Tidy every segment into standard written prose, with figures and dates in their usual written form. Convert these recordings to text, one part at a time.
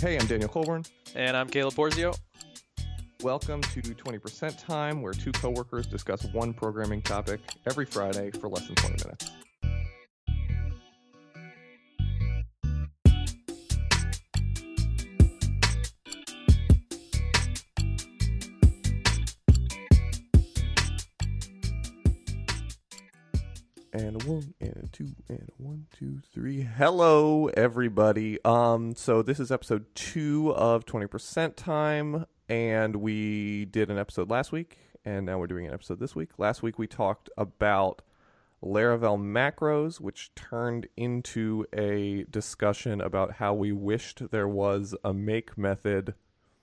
Hey, I'm Daniel Colburn. And I'm Caleb Porzio. Welcome to 20% Time, where two coworkers discuss one programming topic every Friday for less than 20 minutes. And a one, and a two, and a 1, 2, 3. Hello, everybody. So this is episode 2 of 20% Time, and we did an episode last week, and now we're doing an episode this week. Last week we talked about Laravel macros, which turned into a discussion about how we wished there was a make method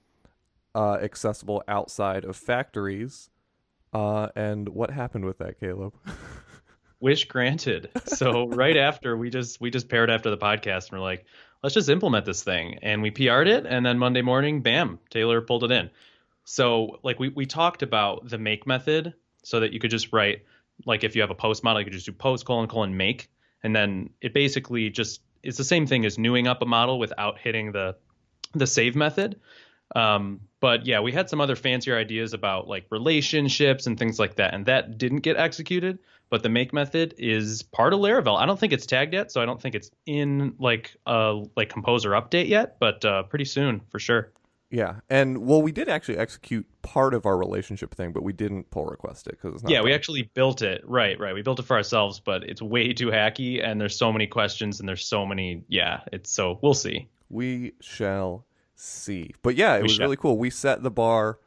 accessible outside of factories. And what happened with that, Caleb? Wish granted. So right after we just paired after the podcast and we're like, let's just implement this thing. And we PR'd it. And then Monday morning, bam, Taylor pulled it in. So like we talked about the make method so that you could just write, like if you have a post model, you could just do post : make. And then it basically just, it's the same thing as newing up a model without hitting the save method. But yeah, we had some other fancier ideas about like relationships and things like that. And that didn't get executed. But the make method is part of Laravel. I don't think it's tagged yet, so I don't think it's in like Composer update yet, but pretty soon for sure. Yeah, and well, we did actually execute part of our relationship thing, but we didn't pull request it because it's not. Yeah, we actually built it. Right. We built it for ourselves, but it's way too hacky, and there's so many questions, and there's so many. Yeah, it's so we'll see. We shall see. But yeah, it was really cool. We set the bar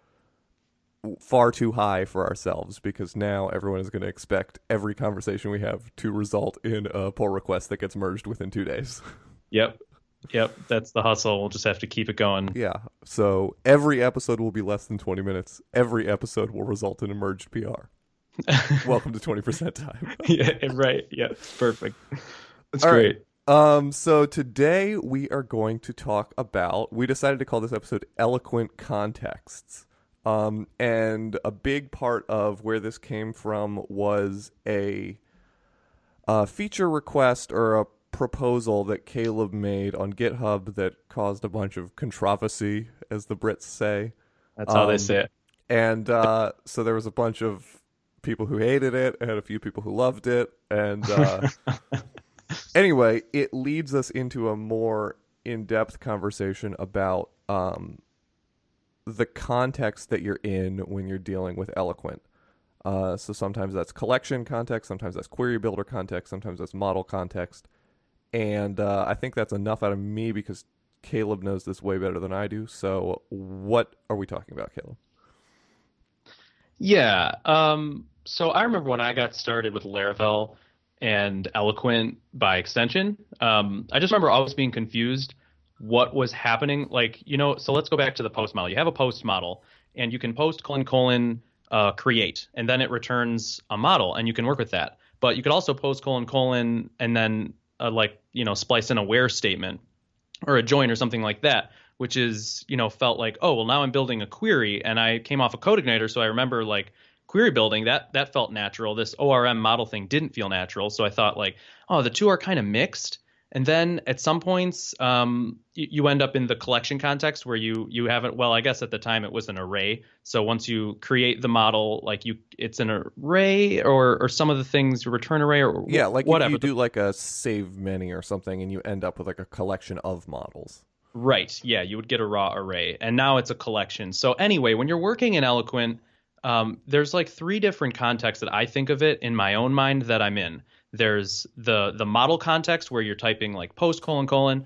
far too high for ourselves because now everyone is going to expect every conversation we have to result in a pull request that gets merged within 2 days. Yep. That's the hustle. We'll just have to keep it going. Yeah. So every episode will be less than 20 minutes. Every episode will result in a merged PR. Welcome to 20% Time. Yeah. Right. Yeah. Perfect. That's all great. Right. So today we are going to talk about, we decided to call this episode Eloquent Contexts. And a big part of where this came from was a feature request or a proposal that Caleb made on GitHub that caused a bunch of controversy, as the Brits say. That's how they say it. And so there was a bunch of people who hated it and a few people who loved it. And anyway, it leads us into a more in-depth conversation about the context that you're in when you're dealing with Eloquent. So sometimes that's collection context, sometimes that's query builder context, sometimes that's model context. And I think that's enough out of me because Caleb knows this way better than I do. So what are we talking about, Caleb? Yeah. So I remember when I got started with Laravel and Eloquent by extension, I just remember always being confused what was happening. Like, so let's go back to the post model. You have a post model and you can post : create, and then it returns a model and you can work with that. But you could also post : and then splice in a where statement or a join or something like that, which is, felt like, oh, well, now I'm building a query and I came off of CodeIgniter. So I remember like query building that felt natural. This ORM model thing didn't feel natural. So I thought like, oh, the two are kind of mixed. And then at some points, you end up in the collection context where you haven't. Well, I guess at the time it was an array. So once you create the model, like it's an array or some of the things return array or yeah, like whatever. You do like a save many or something, and you end up with like a collection of models. Right. Yeah, you would get a raw array, and now it's a collection. So anyway, when you're working in Eloquent, there's like 3 different contexts that I think of it in my own mind that I'm in. There's the model context where you're typing like post : create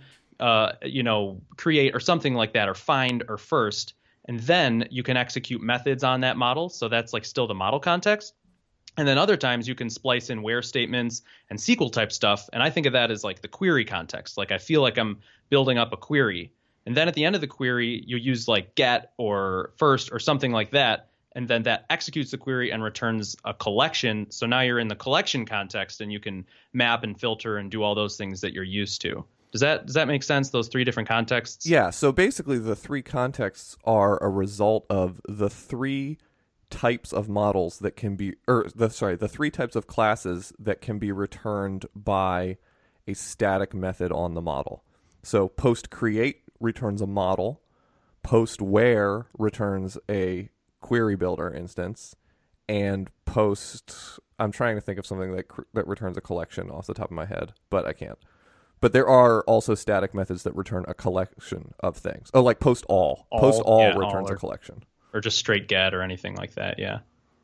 or something like that, or find or first, and then you can execute methods on that model. So that's like still the model context. And then other times you can splice in where statements and SQL type stuff. And I think of that as like the query context. Like I feel like I'm building up a query. And then at the end of the query, you use like get or first or something like that. And then that executes the query and returns a collection. So now you're in the collection context and you can map and filter and do all those things that you're used to. Does that make sense, those 3 different contexts? Yeah, so basically the 3 contexts are a result of the 3 types of models that can be, the 3 types of classes that can be returned by a static method on the model. So post create returns a model, post where returns a query builder instance, and post, I'm trying to think of something that returns a collection off the top of my head, but I can't. But there are also static methods that return a collection of things. Oh, like post all. Post all yeah, returns all a collection. Or just straight get or anything like that, yeah.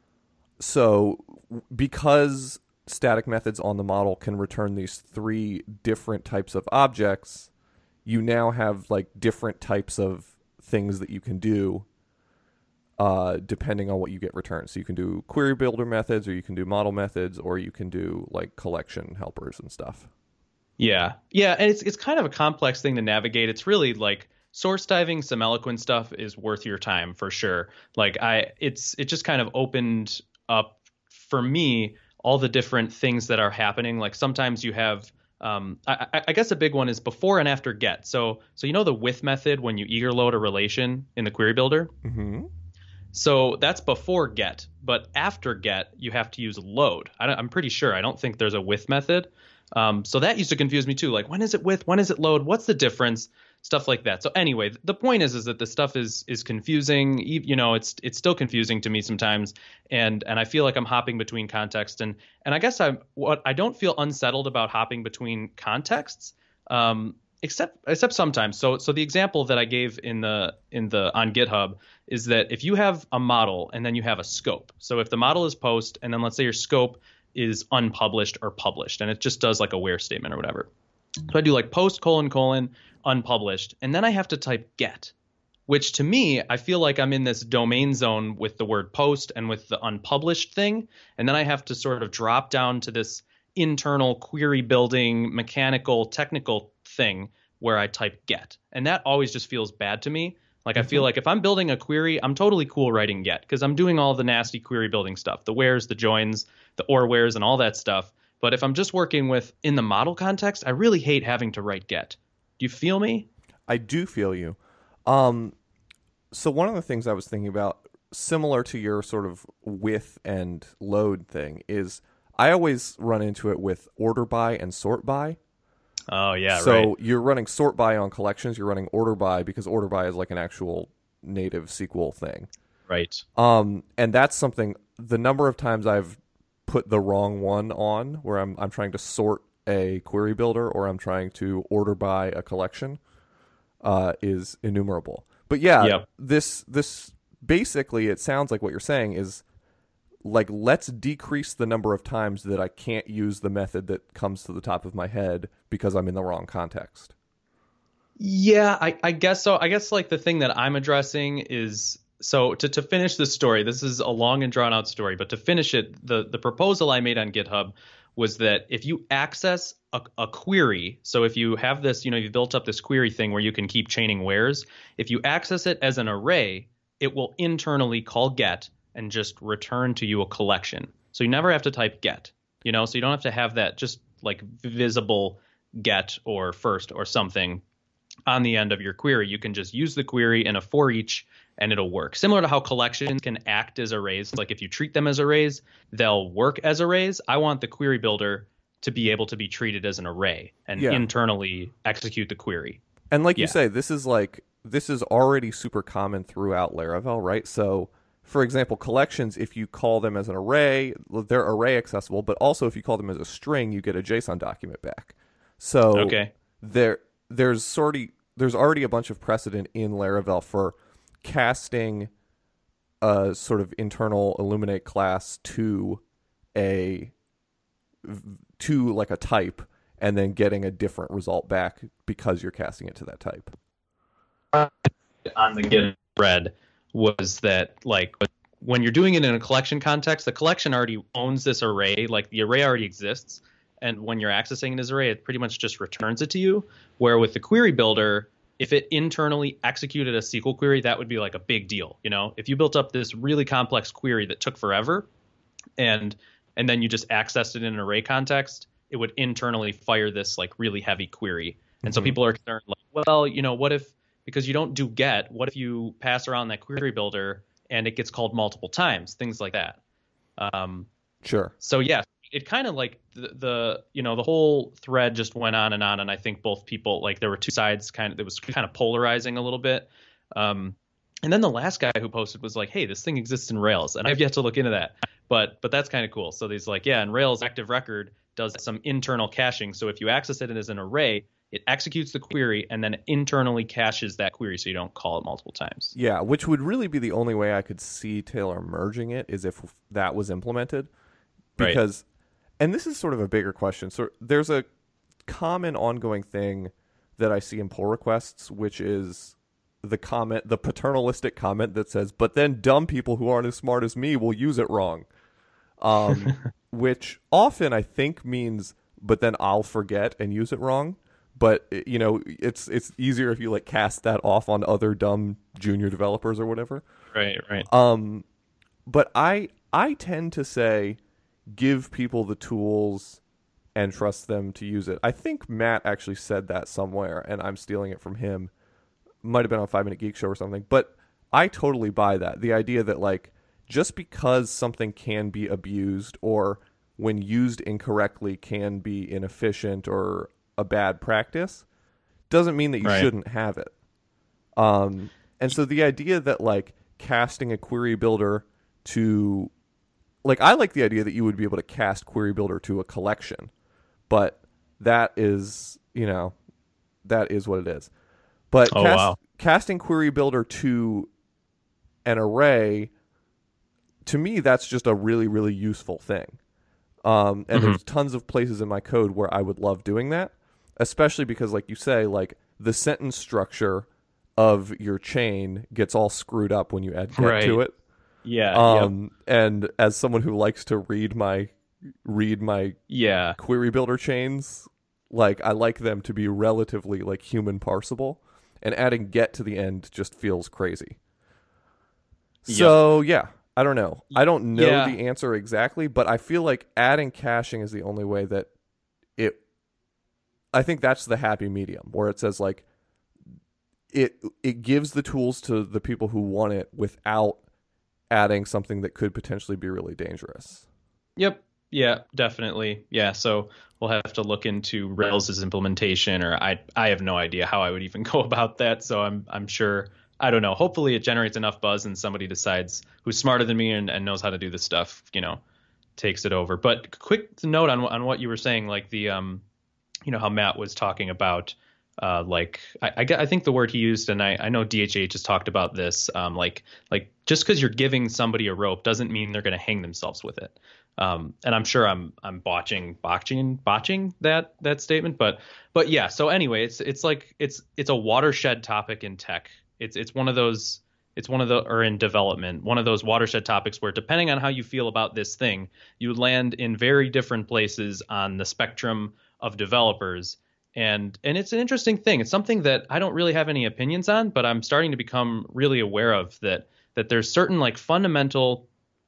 So because static methods on the model can return these three different types of objects, you now have like different types of things that you can do depending on what you get returned. So you can do query builder methods, or you can do model methods, or you can do like collection helpers and stuff. Yeah. Yeah, and it's kind of a complex thing to navigate. It's really like source diving some Eloquent stuff is worth your time for sure. Like it just kind of opened up for me all the different things that are happening. Like sometimes you have I guess a big one is before and after get. So you know the with method when you eager load a relation in the query builder? Mm-hmm. So that's before get, but after get, you have to use load. I'm pretty sure. I don't think there's a with method. So that used to confuse me too. Like, when is it with? When is it load? What's the difference? Stuff like that. So anyway, the point is that this stuff is confusing. You know, it's still confusing to me sometimes, and I feel like I'm hopping between contexts. And I guess I don't feel unsettled about hopping between contexts. Except sometimes. So the example that I gave in the on GitHub is that if you have a model and then you have a scope. So if the model is post and then let's say your scope is unpublished or published, and it just does like a where statement or whatever. So I do like post : unpublished, and then I have to type get, which to me, I feel like I'm in this domain zone with the word post and with the unpublished thing. And then I have to sort of drop down to this internal query building, mechanical, technical thing where I type get. And that always just feels bad to me. Like I feel like if I'm building a query, I'm totally cool writing get because I'm doing all the nasty query building stuff, the wheres, the joins, the or wheres, and all that stuff. But if I'm just working with in the model context, I really hate having to write get. Do you feel me? I do feel you. So one of the things I was thinking about, similar to your sort of with and load thing, is I always run into it with order by and sort by. Oh, yeah, so right. So you're running sort by on collections. You're running order by because order by is like an actual native SQL thing. Right. And that's something, the number of times I've put the wrong one on where I'm trying to sort a query builder or I'm trying to order by a collection is innumerable. But yeah, Yep. this basically, it sounds like what you're saying is like, let's decrease the number of times that I can't use the method that comes to the top of my head because I'm in the wrong context. Yeah, I guess so. I guess like the thing that I'm addressing is, so to finish this story, this is a long and drawn out story, but to finish it, the proposal I made on GitHub was that if you access a query, so if you have this, you know, you've built up this query thing where you can keep chaining wheres, if you access it as an array, it will internally call get and just return to you a collection. So you never have to type get, you know, so you don't have to have that just like visible get or first or something on the end of your query. You can just use the query in a for each and it'll work. Similar to how collections can act as arrays. Like if you treat them as arrays, they'll work as arrays. I want the query builder to be able to be treated as an array and internally execute the query. And like you say, this is already super common throughout Laravel, right? So for example, collections, if you call them as an array, they're array accessible, but also if you call them as a string, you get a JSON document back. So there's already a bunch of precedent in Laravel for casting a sort of internal Illuminate class to like a type and then getting a different result back because you're casting it to that type. On the Git thread was that like when you're doing it in a collection context, the collection already owns this array, like the array already exists. And when you're accessing this array, it pretty much just returns it to you. Where with the query builder, if it internally executed a SQL query, that would be like a big deal. You know, if you built up this really complex query that took forever and then you just accessed it in an array context, it would internally fire this like really heavy query. And so people are concerned like, well, you know, what if, because you don't do get, what if you pass around that query builder and it gets called multiple times, things like that. Sure. So yeah, it kind of like the you know the whole thread just went on, and I think both people, like, there were two sides, kind of, it was kind of polarizing a little bit. And then the last guy who posted was like, hey, this thing exists in Rails, and I've yet to look into that, but that's kind of cool. So he's like, yeah, and Rails Active Record does some internal caching, so if you access it as an array, it executes the query and then internally caches that query so you don't call it multiple times. Yeah, which would really be the only way I could see Taylor merging it, is if that was implemented. Because, and this is sort of a bigger question. So there's a common ongoing thing that I see in pull requests, which is the paternalistic comment that says, but then dumb people who aren't as smart as me will use it wrong. Which often I think means, but then I'll forget and use it wrong. But, you know, it's easier if you like cast that off on other dumb junior developers or whatever. Right. But I tend to say, give people the tools and trust them to use it. I think Matt actually said that somewhere, and I'm stealing it from him. Might have been on 5 Minute Geek Show or something. But I totally buy that. The idea that, like, just because something can be abused, or when used incorrectly can be inefficient or a bad practice, doesn't mean that you shouldn't have it. And so the idea that, like, casting a query builder to, like, I like the idea that you would be able to cast query builder to a collection, but that is, you know, that is what it is. But casting query builder to an array, to me, that's just a really, really useful thing. And there's tons of places in my code where I would love doing that, especially because, like you say, like, the sentence structure of your chain gets all screwed up when you add get to it. Yeah. And as someone who likes to read my query builder chains, like, I like them to be relatively, like, human parsable, and adding get to the end just feels crazy. So yeah, I don't know. I don't know the answer exactly, but I feel like adding caching is the only way that I think that's the happy medium, where it says, like, it gives the tools to the people who want it without adding something that could potentially be really dangerous. Yep. Yeah, definitely. Yeah. So we'll have to look into Rails's implementation, or I have no idea how I would even go about that. So I'm sure, I don't know. Hopefully it generates enough buzz and somebody decides, who's smarter than me and knows how to do this stuff, you know, takes it over. But quick note on what you were saying, like the, you know, how Matt was talking about, like, I think the word he used, and I know DHH has talked about this, like just because you're giving somebody a rope doesn't mean they're going to hang themselves with it. And I'm sure I'm botching that statement, but yeah. So anyway, it's like it's a watershed topic in tech. It's one of those. Or in development, one of those watershed topics where, depending on how you feel about this thing, you land in very different places on the spectrum of developers. And it's an interesting thing. It's something that I don't really have any opinions on, but I'm starting to become really aware of, that there's certain, like, fundamental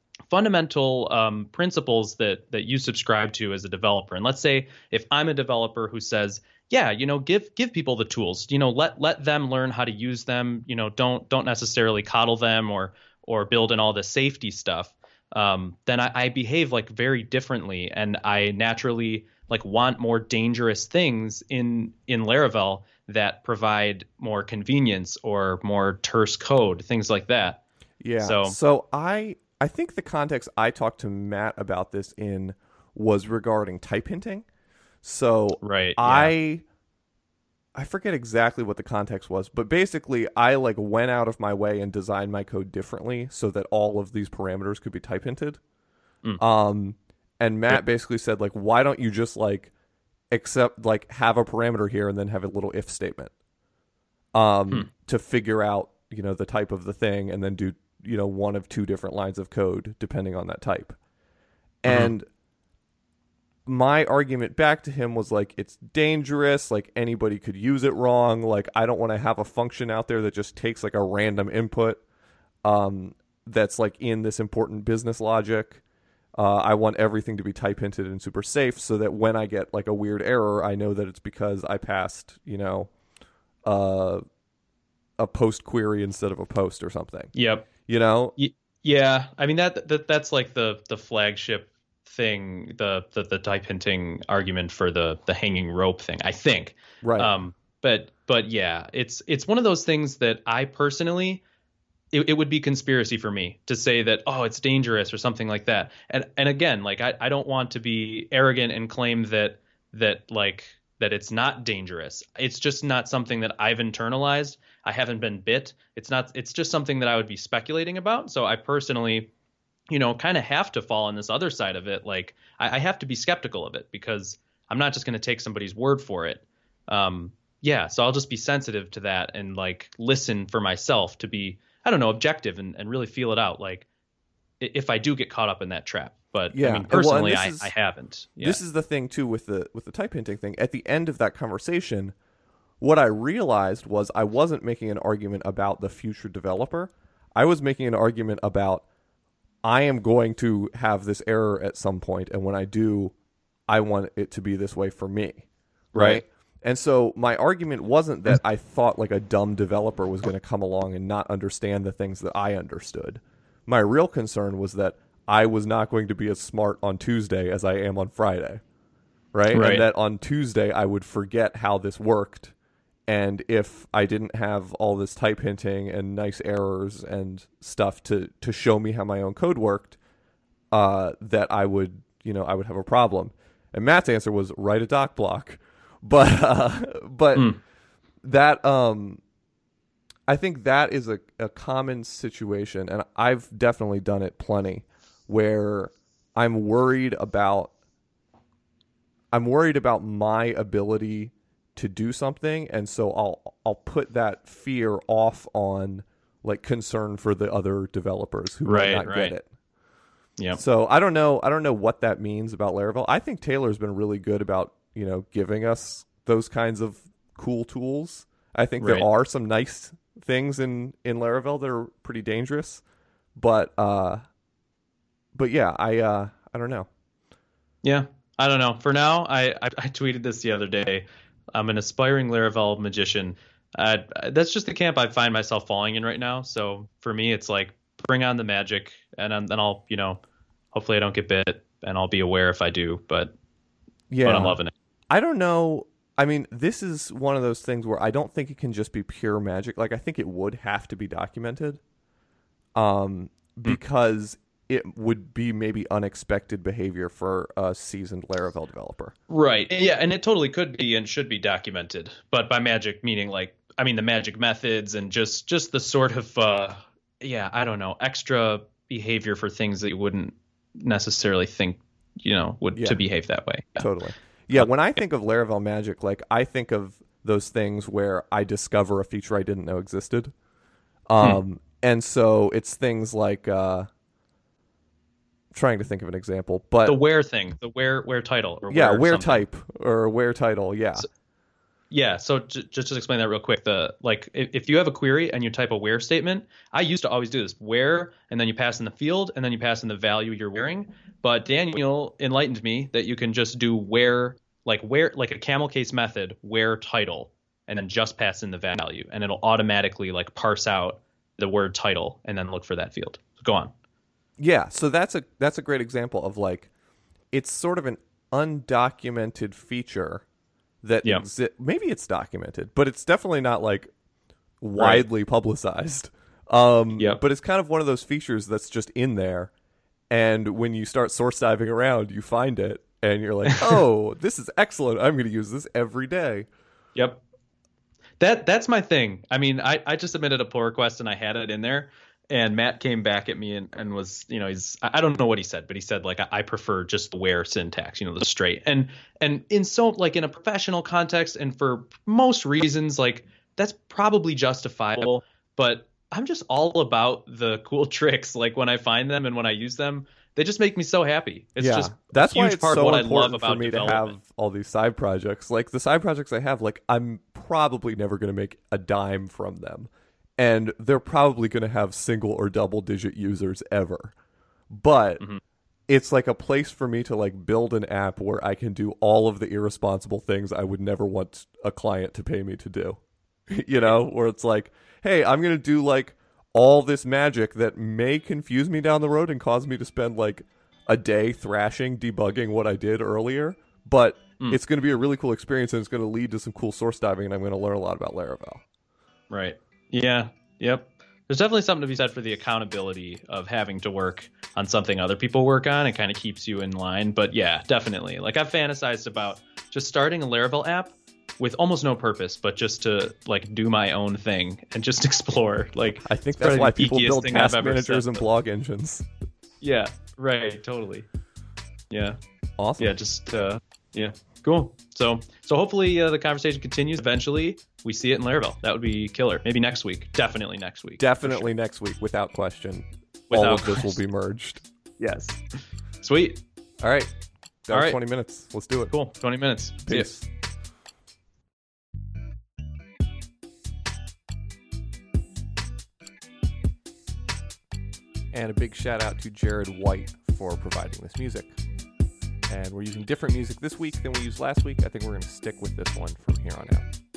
principles that you subscribe to as a developer. And let's say if I'm a developer who says, yeah, you know, give people the tools, you know, let them learn how to use them, you know, don't necessarily coddle them or build in all the safety stuff, then I behave, like, very differently, and I naturally, like, want more dangerous things in Laravel that provide more convenience or more terse code, things like that. Yeah. So I think the context I talked to Matt about this in was regarding type hinting. So I forget exactly what the context was, but basically I, like, went out of my way and designed my code differently so that all of these parameters could be type hinted. And Matt basically said, like, why don't you just, like, have a parameter here and then have a little if statement to figure out, you know, the type of the thing, and then do, you know, one of two different lines of code depending on that type. And my argument back to him was, like, it's dangerous, like, anybody could use it wrong, like, I don't want to have a function out there that just takes, like, a random input that's, like, in this important business logic. I want everything to be type hinted and super safe, so that when I get, like, a weird error, I know that it's because I passed, you know, a post query instead of a post or something. Yep. You know? Yeah. I mean, that's like the flagship thing, the type hinting argument for the hanging rope thing, I think. Right. But yeah, it's one of those things that I personally, it would be conspiracy for me to say that, oh, it's dangerous or something like that. And again, like I don't want to be arrogant and claim that it's not dangerous. It's just not something that I've internalized. I haven't been bit. It's just something that I would be speculating about. So I personally, kind of have to fall on this other side of it. Like I have to be skeptical of it because I'm not just going to take somebody's word for it. Yeah. So I'll just be sensitive to that and like listen for myself to be, I don't know, objective and really feel it out. Like if I do get caught up in that trap. But yeah. I mean, personally, I haven't. Yeah. This is the thing too with the type hinting thing. At the end of that conversation, what I realized was I wasn't making an argument about the future developer. I was making an argument about I am going to have this error at some point, and when I do, I want it to be this way for me. Right? And so my argument wasn't that I thought like a dumb developer was going to come along and not understand the things that I understood. My real concern was that I was not going to be as smart on Tuesday as I am on Friday. Right? And that on Tuesday I would forget how this worked. And if I didn't have all this type hinting and nice errors and stuff to show me how my own code worked, that I would have a problem. And Matt's answer was write a doc block. But that I think that is a common situation, and I've definitely done it plenty, where I'm worried about my ability to do something, and so I'll put that fear off on like concern for the other developers who might not get it. Yeah. So I don't know what that means about Laravel. I think Taylor's been really good about giving us those kinds of cool tools. I think there are some nice things in Laravel that are pretty dangerous, but yeah, I don't know. Yeah, I don't know. For now, I tweeted this the other day. I'm an aspiring Laravel magician. That's just the camp I find myself falling in right now. So for me, it's like bring on the magic, and then I'll hopefully I don't get bit, and I'll be aware if I do. But I'm loving it. I don't know. I mean, this is one of those things where I don't think it can just be pure magic. Like, I think it would have to be documented, because it would be maybe unexpected behavior for a seasoned Laravel developer. Right. Yeah, and it totally could be and should be documented. But by magic, meaning the magic methods and just the sort of, I don't know, extra behavior for things that you wouldn't necessarily think, to behave that way. Yeah. Totally. Yeah, when I think of Laravel magic, like I think of those things where I discover a feature I didn't know existed. And so it's things like trying to think of an example, but the where thing, the where title, or where type or where title, So just to explain that real quick, if you have a query and you type a where statement, I used to always do this: where, and then you pass in the field, and then you pass in the value you're wearing. But Daniel enlightened me that you can just do where, like a camel case method, where title, and then just pass in the value, and it'll automatically like parse out the word title and then look for that field. So go on. Yeah, so that's a great example of like it's sort of an undocumented feature that maybe it's documented, but it's definitely not like widely publicized. But it's kind of one of those features that's just in there, and when you start source diving around, you find it, and you're like, "Oh, this is excellent! I'm going to use this every day." Yep, that's my thing. I mean, I just submitted a pull request and I had it in there. And Matt came back at me and was, I don't know what he said, but he said like, I prefer just the where syntax, the straight. And in in a professional context and for most reasons, like that's probably justifiable, but I'm just all about the cool tricks. Like when I find them and when I use them, they just make me so happy. It's just that's why it's part so of what important I love about for me to have all these side projects. Like the side projects I have, like I'm probably never going to make a dime from them. And they're probably going to have single or double digit users ever. But it's like a place for me to like build an app where I can do all of the irresponsible things I would never want a client to pay me to do. Where it's like, hey, I'm going to do like all this magic that may confuse me down the road and cause me to spend like a day thrashing, debugging what I did earlier, but it's going to be a really cool experience, and it's going to lead to some cool source diving, and I'm going to learn a lot about Laravel. Right. Yeah. Yep. There's definitely something to be said for the accountability of having to work on something other people work on. It kind of keeps you in line. But yeah, definitely. Like I've fantasized about just starting a Laravel app with almost no purpose, but just to like do my own thing and just explore. Like I think that's why people build task managers and blog engines. Yeah. Right. Totally. Yeah. Awesome. Yeah. Just yeah. Cool. So hopefully the conversation continues. Eventually, we see it in Laravel. That would be killer. Maybe next week. Definitely next week. Definitely next week, without question. All of this will be merged. Yes. Sweet. All right. That was 20 minutes. Let's do it. Cool. 20 minutes. Peace. And a big shout out to Jared White for providing this music. And we're using different music this week than we used last week. I think we're going to stick with this one from here on out.